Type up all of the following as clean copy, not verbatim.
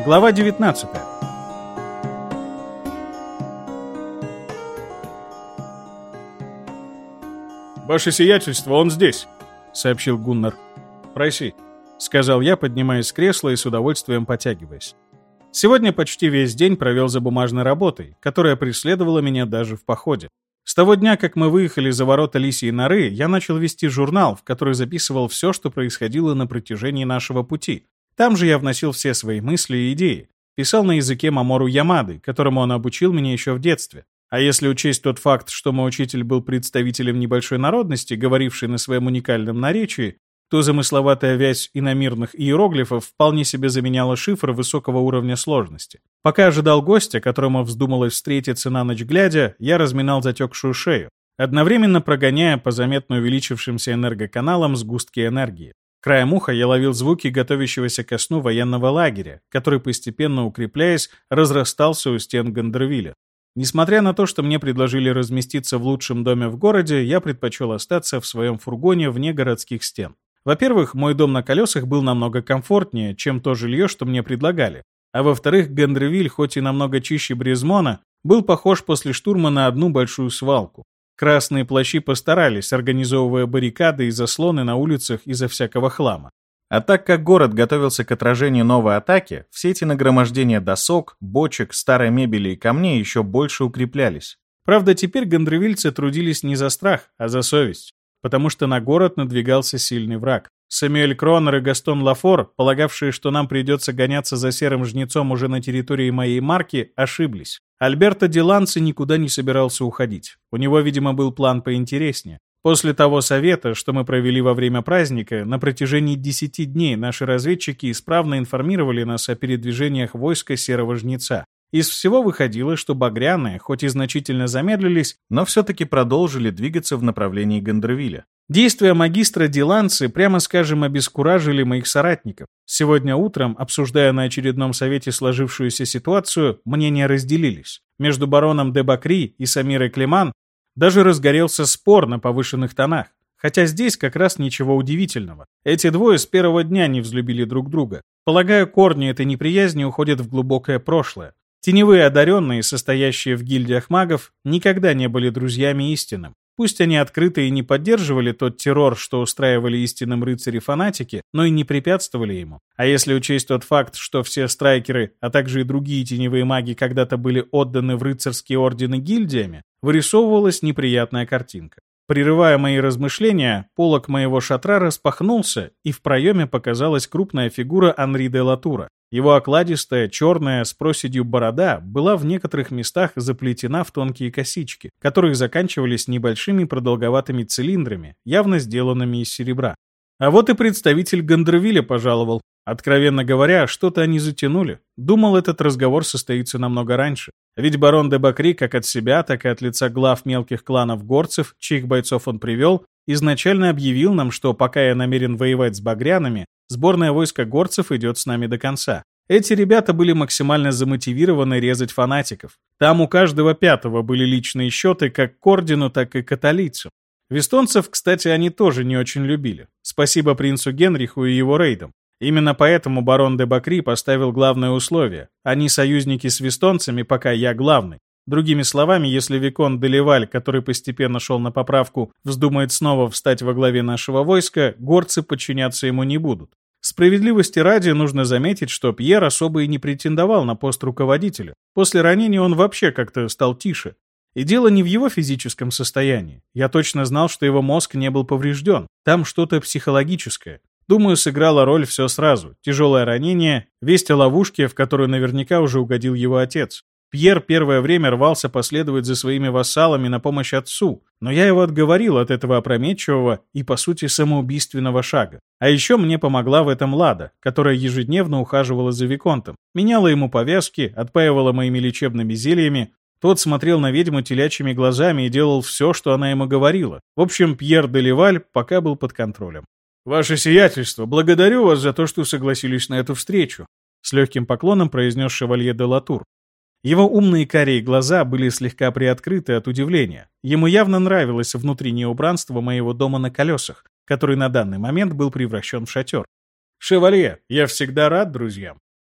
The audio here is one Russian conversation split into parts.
Глава 19. «Ваше сиятельство, он здесь», — сообщил Гуннар. «Проси», — сказал я, поднимаясь с кресла и с удовольствием потягиваясь. Сегодня почти весь день провел за бумажной работой, которая преследовала меня даже в походе. С того дня, как мы выехали за ворота Лисьей норы, я начал вести журнал, в который записывал все, что происходило на протяжении нашего пути. Там же я вносил все свои мысли и идеи. Писал на языке Мамору Ямады, которому он обучил меня еще в детстве. А если учесть тот факт, что мой учитель был представителем небольшой народности, говорившей на своем уникальном наречии, то замысловатая вязь иномирных иероглифов вполне себе заменяла шифр высокого уровня сложности. Пока ожидал гостя, которому вздумалось встретиться на ночь глядя, я разминал затекшую шею, одновременно прогоняя по заметно увеличившимся энергоканалам сгустки энергии. Краем уха я ловил звуки готовящегося ко сну военного лагеря, который, постепенно укрепляясь, разрастался у стен Гондервилля. Несмотря на то, что мне предложили разместиться в лучшем доме в городе, я предпочел остаться в своем фургоне вне городских стен. Во-первых, мой дом на колесах был намного комфортнее, чем то жилье, что мне предлагали. А во-вторых, Гондервиль, хоть и намного чище Бризмона, был похож после штурма на одну большую свалку. Красные плащи постарались, организовывая баррикады и заслоны на улицах из-за всякого хлама. А так как город готовился к отражению новой атаки, все эти нагромождения досок, бочек, старой мебели и камней еще больше укреплялись. Правда, теперь гондервильцы трудились не за страх, а за совесть, потому что на город надвигался сильный враг. Сэмюэль Кронер и Гастон Лафор, полагавшие, что нам придется гоняться за серым жнецом уже на территории моей марки, ошиблись. Альберто Ди Ланци никуда не собирался уходить. У него, видимо, был план поинтереснее. После того совета, что мы провели во время праздника, на протяжении 10 дней наши разведчики исправно информировали нас о передвижениях войска Серого Жнеца. Из всего выходило, что багряные, хоть и значительно замедлились, но все-таки продолжили двигаться в направлении Гондервилля. Действия магистра Ди Ланци, прямо скажем, обескуражили моих соратников. Сегодня утром, обсуждая на очередном совете сложившуюся ситуацию, мнения разделились. Между бароном де Бакри и Самирой Клеман даже разгорелся спор на повышенных тонах. Хотя здесь как раз ничего удивительного. Эти двое с первого дня не взлюбили друг друга. Полагаю, корни этой неприязни уходят в глубокое прошлое. Теневые одаренные, состоящие в гильдиях магов, никогда не были друзьями истинным. Пусть они открыто и не поддерживали тот террор, что устраивали истинным рыцари-фанатики, но и не препятствовали ему. А если учесть тот факт, что все страйкеры, а также и другие теневые маги когда-то были отданы в рыцарские ордены гильдиями, вырисовывалась неприятная картинка. Прерывая мои размышления, полог моего шатра распахнулся, и в проеме показалась крупная фигура Анри де Латура. Его окладистая, черная, с проседью борода была в некоторых местах заплетена в тонкие косички, которые заканчивались небольшими продолговатыми цилиндрами, явно сделанными из серебра. А вот и представитель Гондервилля пожаловал. Откровенно говоря, что-то они затянули. Думал, этот разговор состоится намного раньше. Ведь барон де Бакри как от себя, так и от лица глав мелких кланов горцев, чьих бойцов он привел, изначально объявил нам, что пока я намерен воевать с багряными, сборное войско горцев идет с нами до конца. Эти ребята были максимально замотивированы резать фанатиков. Там у каждого пятого были личные счеты как к ордену, так и к католицам. Вестонцев, кстати, они тоже не очень любили. Спасибо принцу Генриху и его рейдам. Именно поэтому барон де Бакри поставил главное условие. Они союзники с вестонцами, пока я главный. Другими словами, если Викон де Леваль, который постепенно шел на поправку, вздумает снова встать во главе нашего войска, горцы подчиняться ему не будут. Справедливости ради нужно заметить, что Пьер особо и не претендовал на пост руководителя. После ранения он вообще как-то стал тише. И дело не в его физическом состоянии. Я точно знал, что его мозг не был поврежден. Там что-то психологическое. Думаю, сыграло роль все сразу. Тяжелое ранение, весть о ловушке, в которую наверняка уже угодил его отец. Пьер первое время рвался последовать за своими вассалами на помощь отцу, но я его отговорил от этого опрометчивого и, по сути, самоубийственного шага. А еще мне помогла в этом Лада, которая ежедневно ухаживала за Виконтом, меняла ему повязки, отпаивала моими лечебными зельями. Тот смотрел на ведьму телячьими глазами и делал все, что она ему говорила. В общем, Пьер де Леваль пока был под контролем. «Ваше сиятельство, благодарю вас за то, что согласились на эту встречу», с легким поклоном произнес шевалье де Латур. Его умные карие глаза были слегка приоткрыты от удивления. Ему явно нравилось внутреннее убранство моего дома на колесах, который на данный момент был превращен в шатер. «Шевалье, я всегда рад друзьям».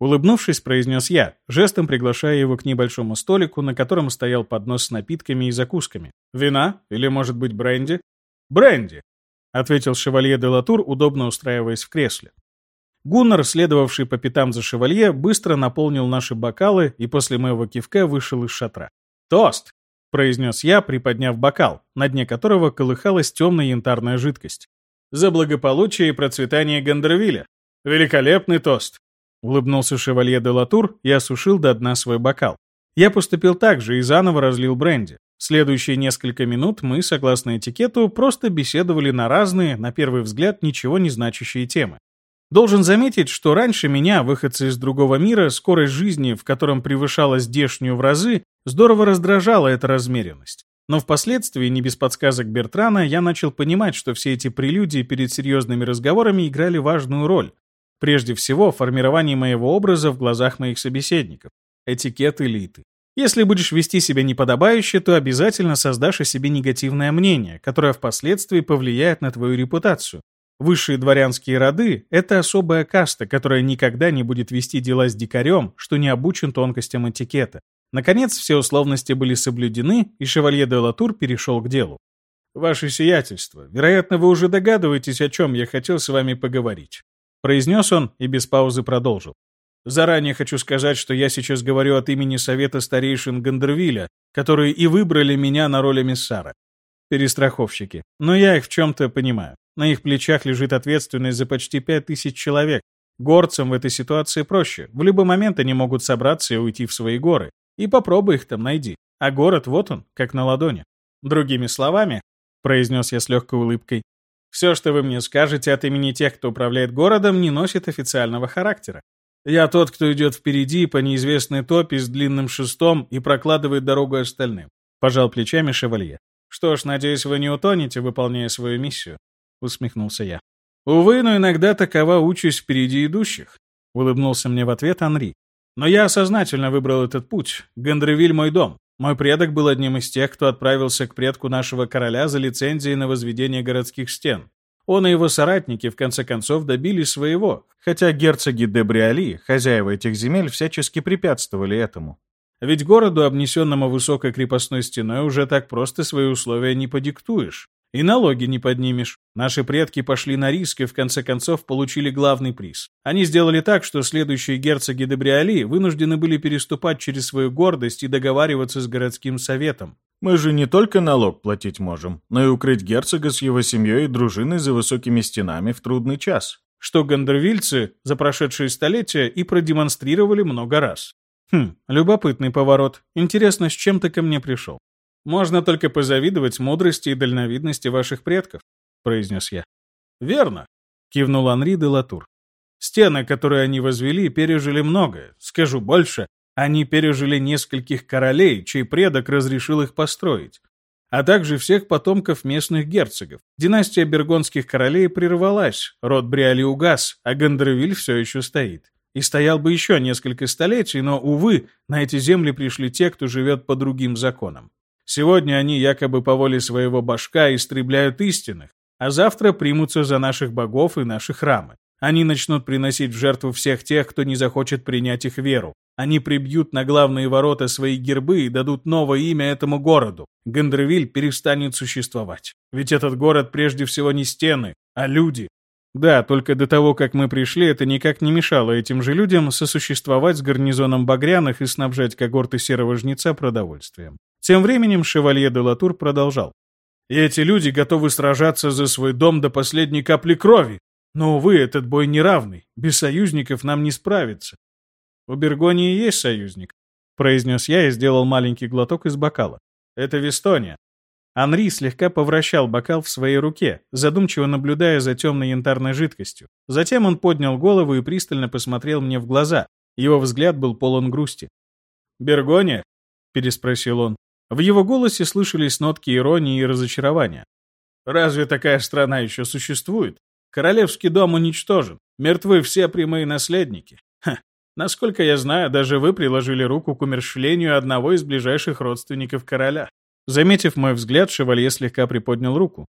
Улыбнувшись, произнес я, жестом приглашая его к небольшому столику, на котором стоял поднос с напитками и закусками. «Вина? Или, может быть, бренди?» «Бренди!» — ответил шевалье де Латур, удобно устраиваясь в кресле. Гуннар, следовавший по пятам за шевалье, быстро наполнил наши бокалы и после моего кивка вышел из шатра. «Тост!» — произнес я, приподняв бокал, на дне которого колыхалась темная янтарная жидкость. «За благополучие и процветание Гандервиля! Великолепный тост!» — улыбнулся шевалье де Латур и осушил до дна свой бокал. Я поступил так же и заново разлил бренди. Следующие несколько минут мы, согласно этикету, просто беседовали на разные, на первый взгляд, ничего не значащие темы. Должен заметить, что раньше меня, выходца из другого мира, скорость жизни, в котором превышала здешнюю в разы, здорово раздражала эта размеренность. Но впоследствии, не без подсказок Бертрана, я начал понимать, что все эти прелюдии перед серьезными разговорами играли важную роль. Прежде всего, формирование моего образа в глазах моих собеседников. Этикет элиты. Если будешь вести себя неподобающе, то обязательно создашь о себе негативное мнение, которое впоследствии повлияет на твою репутацию. Высшие дворянские роды — это особая каста, которая никогда не будет вести дела с дикарем, что не обучен тонкостям этикета. Наконец, все условности были соблюдены, и шевалье де Латур перешел к делу. «Ваше сиятельство, вероятно, вы уже догадываетесь, о чем я хотел с вами поговорить», — произнес он и без паузы продолжил. «Заранее хочу сказать, что я сейчас говорю от имени Совета старейшин Гандервиля, которые и выбрали меня на роль эмиссара. Перестраховщики. Но я их в чем-то понимаю. На их плечах лежит ответственность за почти 5000 человек. Горцам в этой ситуации проще. В любой момент они могут собраться и уйти в свои горы. И попробуй их там найди. А город вот он, как на ладони. Другими словами, произнес я с легкой улыбкой, все, что вы мне скажете от имени тех, кто управляет городом, не носит официального характера. Я тот, кто идет впереди по неизвестной топе с длинным шестом и прокладывает дорогу остальным. Пожал плечами шевалье. Что ж, надеюсь, вы не утонете, выполняя свою миссию. Усмехнулся я. «Увы, но иногда такова участь впереди идущих», — улыбнулся мне в ответ Анри. «Но я сознательно выбрал этот путь. Гандервиль — мой дом. Мой предок был одним из тех, кто отправился к предку нашего короля за лицензией на возведение городских стен. Он и его соратники в конце концов добились своего, хотя герцоги де Бриали, хозяева этих земель, всячески препятствовали этому. Ведь городу, обнесенному высокой крепостной стеной, уже так просто свои условия не подиктуешь. И налоги не поднимешь. Наши предки пошли на риск и в конце концов получили главный приз. Они сделали так, что следующие герцоги де Бриали вынуждены были переступать через свою гордость и договариваться с городским советом. Мы же не только налог платить можем, но и укрыть герцога с его семьей и дружиной за высокими стенами в трудный час. Что гандервильцы за прошедшие столетия и продемонстрировали много раз. Любопытный поворот. Интересно, с чем ты ко мне пришел? «Можно только позавидовать мудрости и дальновидности ваших предков», — произнес я. «Верно», — кивнул Анри де Латур. «Стены, которые они возвели, пережили многое. Скажу больше, они пережили нескольких королей, чей предок разрешил их построить, а также всех потомков местных герцогов. Династия бургундских королей прервалась, род Бриали угас, а Гандервиль все еще стоит. И стоял бы еще несколько столетий, но, увы, на эти земли пришли те, кто живет по другим законам. Сегодня они якобы по воле своего башка истребляют истинных, а завтра примутся за наших богов и наши храмы. Они начнут приносить в жертву всех тех, кто не захочет принять их веру. Они прибьют на главные ворота свои гербы и дадут новое имя этому городу. Гандервиль перестанет существовать. Ведь этот город прежде всего не стены, а люди. Да, только до того, как мы пришли, это никак не мешало этим же людям сосуществовать с гарнизоном багряных и снабжать когорты серого жнеца продовольствием. Тем временем шевалье де Латур продолжал. «И эти люди готовы сражаться за свой дом до последней капли крови. Но, увы, этот бой неравный. Без союзников нам не справиться». «У Бургундии есть союзник», — произнес я и сделал маленький глоток из бокала. «Это Вестония». Анри слегка повращал бокал в своей руке, задумчиво наблюдая за темной янтарной жидкостью. Затем он поднял голову и пристально посмотрел мне в глаза. Его взгляд был полон грусти. «Бургундия?» — переспросил он. В его голосе слышались нотки иронии и разочарования. «Разве такая страна еще существует? Королевский дом уничтожен. Мертвы все прямые наследники. Насколько я знаю, даже вы приложили руку к умерщвлению одного из ближайших родственников короля». Заметив мой взгляд, шевалье слегка приподнял руку.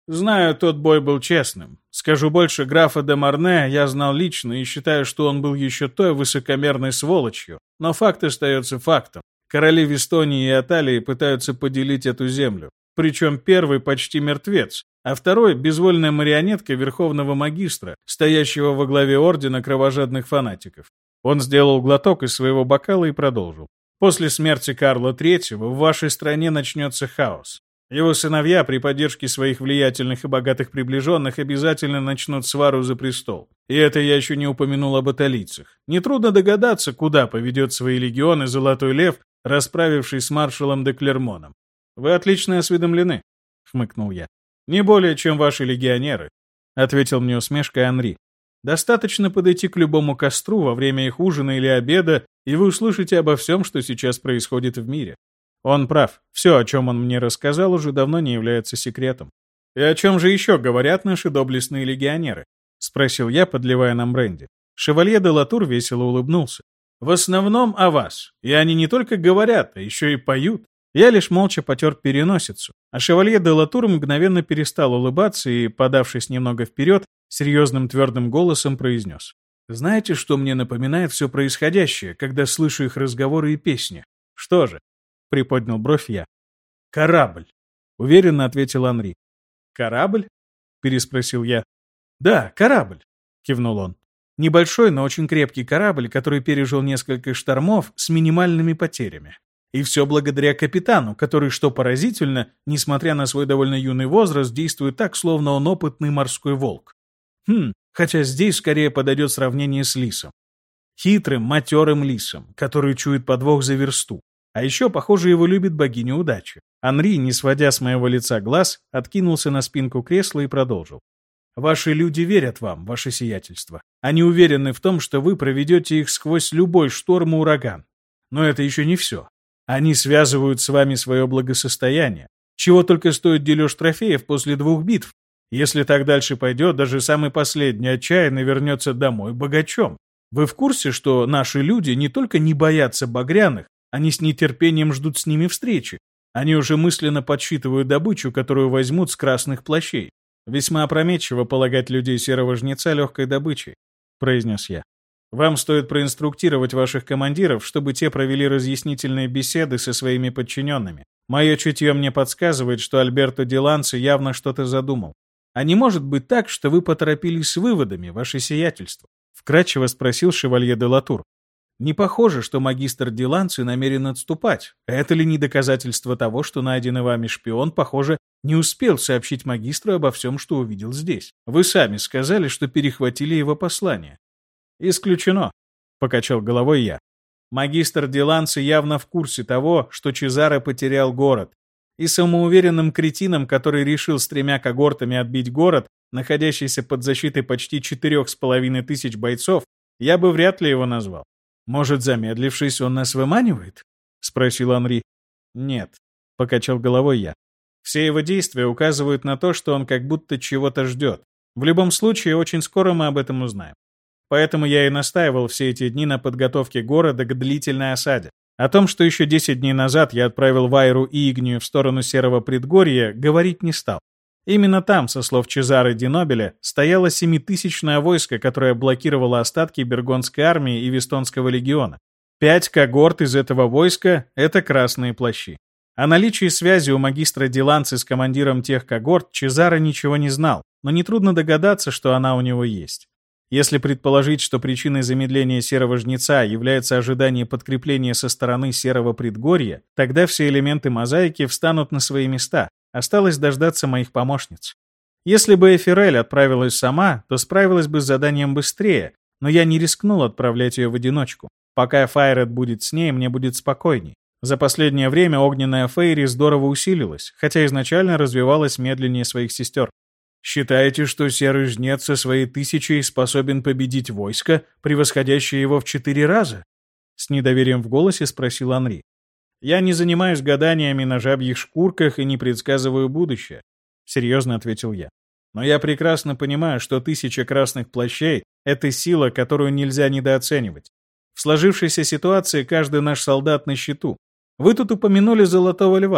Знаю, тот бой был честным. Скажу больше, графа де Марне я знал лично и считаю, что он был еще той высокомерной сволочью. Но факт остается фактом. Короли Вестонии и Аталии пытаются поделить эту землю. Причем первый почти мертвец, а второй — безвольная марионетка верховного магистра, стоящего во главе ордена кровожадных фанатиков. Он сделал глоток из своего бокала и продолжил. После смерти Карла III в вашей стране начнется хаос. Его сыновья при поддержке своих влиятельных и богатых приближенных обязательно начнут свару за престол. И это я еще не упомянул об аталийцах. Нетрудно догадаться, куда поведет свои легионы Золотой Лев, расправившись с маршалом де Клермоном. «Вы отлично осведомлены», — хмыкнул я. «Не более, чем ваши легионеры», — ответил мне усмешкой Анри. «Достаточно подойти к любому костру во время их ужина или обеда, и вы услышите обо всем, что сейчас происходит в мире». Он прав. Все, о чем он мне рассказал, уже давно не является секретом. «И о чем же еще говорят наши доблестные легионеры?» — спросил я, подливая нам бренди. Шевалье де Латур весело улыбнулся. «В основном о вас. И они не только говорят, а еще и поют». Я лишь молча потер переносицу, а шевалье де Латур мгновенно перестал улыбаться и, подавшись немного вперед, серьезным твердым голосом произнес. «Знаете, что мне напоминает все происходящее, когда слышу их разговоры и песни?» «Что же?» — приподнял бровь я. «Корабль», — уверенно ответил Анри. «Корабль?» — переспросил я. «Да, корабль», — кивнул он. «Небольшой, но очень крепкий корабль, который пережил несколько штормов с минимальными потерями. И все благодаря капитану, который, что поразительно, несмотря на свой довольно юный возраст, действует так, словно он опытный морской волк. Хотя здесь скорее подойдет сравнение с лисом. Хитрым, матерым лисом, который чует подвох за версту. А еще, похоже, его любит богиня удачи. Анри, не сводя с моего лица глаз, откинулся на спинку кресла и продолжил. «Ваши люди верят вам, ваше сиятельство. Они уверены в том, что вы проведете их сквозь любой шторм и ураган. Но это еще не все. Они связывают с вами свое благосостояние. Чего только стоит дележ трофеев после 2 битв. Если так дальше пойдет, даже самый последний отчаянно вернется домой богачом. Вы в курсе, что наши люди не только не боятся багряных, они с нетерпением ждут с ними встречи. Они уже мысленно подсчитывают добычу, которую возьмут с красных плащей. Весьма опрометчиво полагать людей серого жнеца легкой добычей», — произнес я. «Вам стоит проинструктировать ваших командиров, чтобы те провели разъяснительные беседы со своими подчиненными. Мое чутье мне подсказывает, что Альберто ди Ланци явно что-то задумал. А не может быть так, что вы поторопились с выводами, ваше сиятельство?» — вкратчиво спросил шевалье де Латур. «Не похоже, что магистр ди Ланци намерен отступать. Это ли не доказательство того, что найденный вами шпион, похоже, не успел сообщить магистру обо всем, что увидел здесь? Вы сами сказали, что перехватили его послание». «Исключено», — покачал головой я. «Магистр ди Ланци явно в курсе того, что Чезаро потерял город. И самоуверенным кретином, который решил с 3 когортами отбить город, находящийся под защитой почти 4500 бойцов, я бы вряд ли его назвал. Может, замедлившись, он нас выманивает?» — спросил Анри. «Нет», — покачал головой я. «Все его действия указывают на то, что он как будто чего-то ждет. В любом случае, очень скоро мы об этом узнаем. Поэтому я и настаивал все эти дни на подготовке города к длительной осаде. О том, что еще 10 дней назад я отправил Вайру и Игнию в сторону Серого предгорья, говорить не стал. Именно там, со слов Чезаро ди Нобеля, стояло 7000-е войско, которое блокировало остатки Бергонской армии и Вестонского легиона. 5 когорт из этого войска — это красные плащи. О наличии связи у магистра ди Ланци с командиром тех когорт Чезаро ничего не знал, но нетрудно догадаться, что она у него есть. Если предположить, что причиной замедления Серого Жнеца является ожидание подкрепления со стороны Серого предгорья, тогда все элементы мозаики встанут на свои места. Осталось дождаться моих помощниц. Если бы Эфирель отправилась сама, то справилась бы с заданием быстрее, но я не рискнул отправлять ее в одиночку. Пока Файред будет с ней, мне будет спокойней. За последнее время огненная Фейри здорово усилилась, хотя изначально развивалась медленнее своих сестер. «Считаете, что Серый Жнец со своей 1000 способен победить войско, превосходящее его в 4 раза?» С недоверием в голосе спросил Анри. «Я не занимаюсь гаданиями на жабьих шкурках и не предсказываю будущее», — серьезно ответил я. «Но я прекрасно понимаю, что 1000 красных плащей — это сила, которую нельзя недооценивать. В сложившейся ситуации каждый наш солдат на счету. Вы тут упомянули Золотого Льва.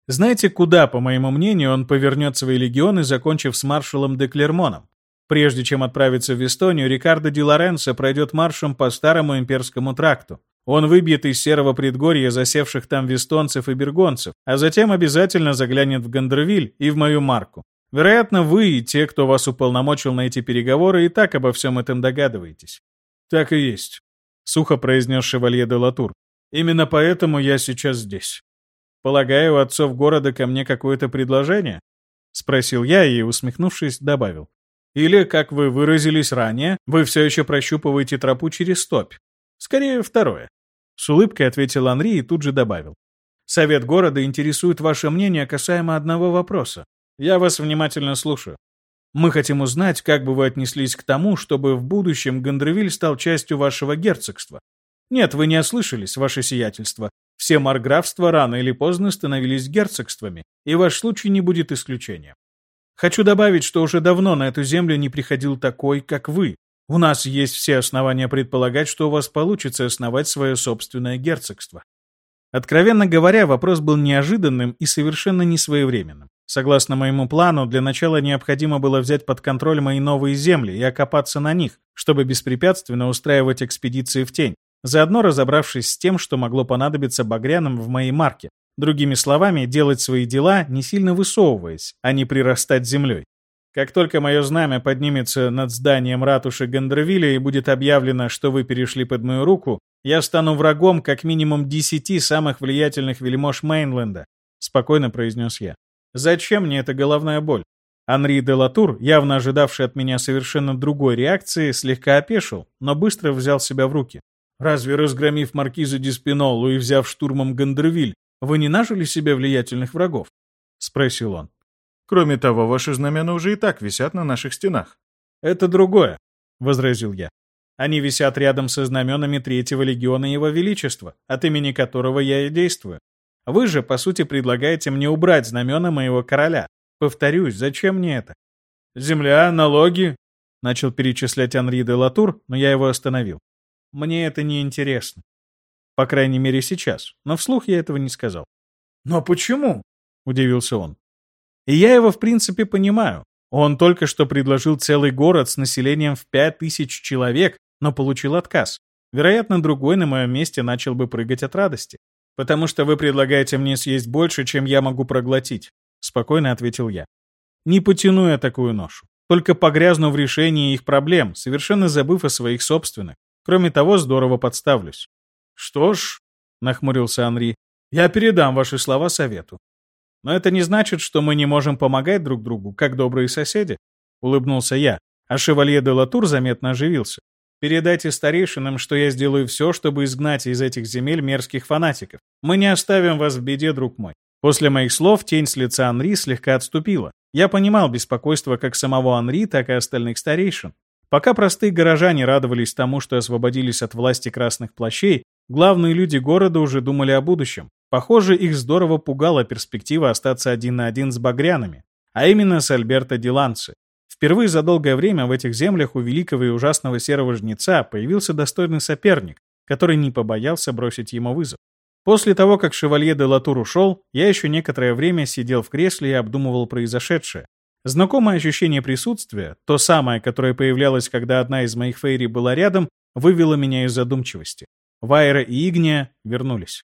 Знаете, куда, по моему мнению, он повернет свои легионы, закончив с маршалом де Клермоном? Прежде чем отправиться в Эстонию, Рикардо ди Лоренцо пройдет маршем по старому имперскому тракту. Он выбьет из серого предгорья засевших там вестонцев и бергонцев, а затем обязательно заглянет в Гандервиль и в мою марку. Вероятно, вы и те, кто вас уполномочил на эти переговоры, и так обо всем этом догадываетесь. Так и есть, сухо произнес шевалье де Латур. Именно поэтому я сейчас здесь. Полагаю, у отцов города ко мне какое-то предложение? Спросил я и, усмехнувшись, добавил. Или, как вы выразились ранее, вы все еще прощупываете тропу через топь? Скорее, второе. С улыбкой ответил Анри и тут же добавил. Совет города интересует ваше мнение касаемо одного вопроса. Я вас внимательно слушаю. Мы хотим узнать, как бы вы отнеслись к тому, чтобы в будущем Гандервиль стал частью вашего герцогства. Нет, вы не ослышались, ваше сиятельство. Все марграфства рано или поздно становились герцогствами, и ваш случай не будет исключением. Хочу добавить, что уже давно на эту землю не приходил такой, как вы. У нас есть все основания предполагать, что у вас получится основать свое собственное герцогство. Откровенно говоря, вопрос был неожиданным и совершенно несвоевременным. Согласно моему плану, для начала необходимо было взять под контроль мои новые земли и окопаться на них, чтобы беспрепятственно устраивать экспедиции в тень, заодно разобравшись с тем, что могло понадобиться багряным в моей марке. Другими словами, делать свои дела, не сильно высовываясь, а не прирастать землей. Как только мое знамя поднимется над зданием ратуши Гандервилля и будет объявлено, что вы перешли под мою руку, я стану врагом как минимум 10 самых влиятельных вельмож Мейнленда, спокойно произнес я. Зачем мне эта головная боль? Анри де Латур, явно ожидавший от меня совершенно другой реакции, слегка опешил, но быстро взял себя в руки. Разве разгромив маркиза ди Спиноллу и взяв штурмом Гандервиль, вы не нажили себе влиятельных врагов? Спросил он. Кроме того, ваши знамена уже и так висят на наших стенах. Это другое, возразил я. Они висят рядом со знаменами Третьего легиона Его Величества, от имени которого я и действую. Вы же, по сути, предлагаете мне убрать знамена моего короля. Повторюсь, зачем мне это? Земля, налоги, начал перечислять Анри де Латур, но я его остановил. Мне это не интересно. По крайней мере, сейчас, но вслух я этого не сказал. Но почему? Удивился он. И я его, в принципе, понимаю. Он только что предложил целый город с населением в 5000 человек, но получил отказ. Вероятно, другой на моем месте начал бы прыгать от радости. «Потому что вы предлагаете мне съесть больше, чем я могу проглотить», — спокойно ответил я. «Не потяну я такую ношу. Только погрязну в решении их проблем, совершенно забыв о своих собственных. Кроме того, здорово подставлюсь». «Что ж», — нахмурился Анри, — «я передам ваши слова совету. Но это не значит, что мы не можем помогать друг другу, как добрые соседи», — улыбнулся я, а шевалье де Латур заметно оживился. «Передайте старейшинам, что я сделаю все, чтобы изгнать из этих земель мерзких фанатиков. Мы не оставим вас в беде, друг мой». После моих слов тень с лица Анри слегка отступила. Я понимал беспокойство как самого Анри, так и остальных старейшин. Пока простые горожане радовались тому, что освободились от власти красных плащей, главные люди города уже думали о будущем. Похоже, их здорово пугала перспектива остаться один на один с багряными, а именно с Альберто ди Ланци. Впервые за долгое время в этих землях у великого и ужасного серого жнеца появился достойный соперник, который не побоялся бросить ему вызов. После того, как шевалье де Латур ушел, я еще некоторое время сидел в кресле и обдумывал произошедшее. Знакомое ощущение присутствия, то самое, которое появлялось, когда одна из моих фейри была рядом, вывело меня из задумчивости. Вайра и Игния вернулись.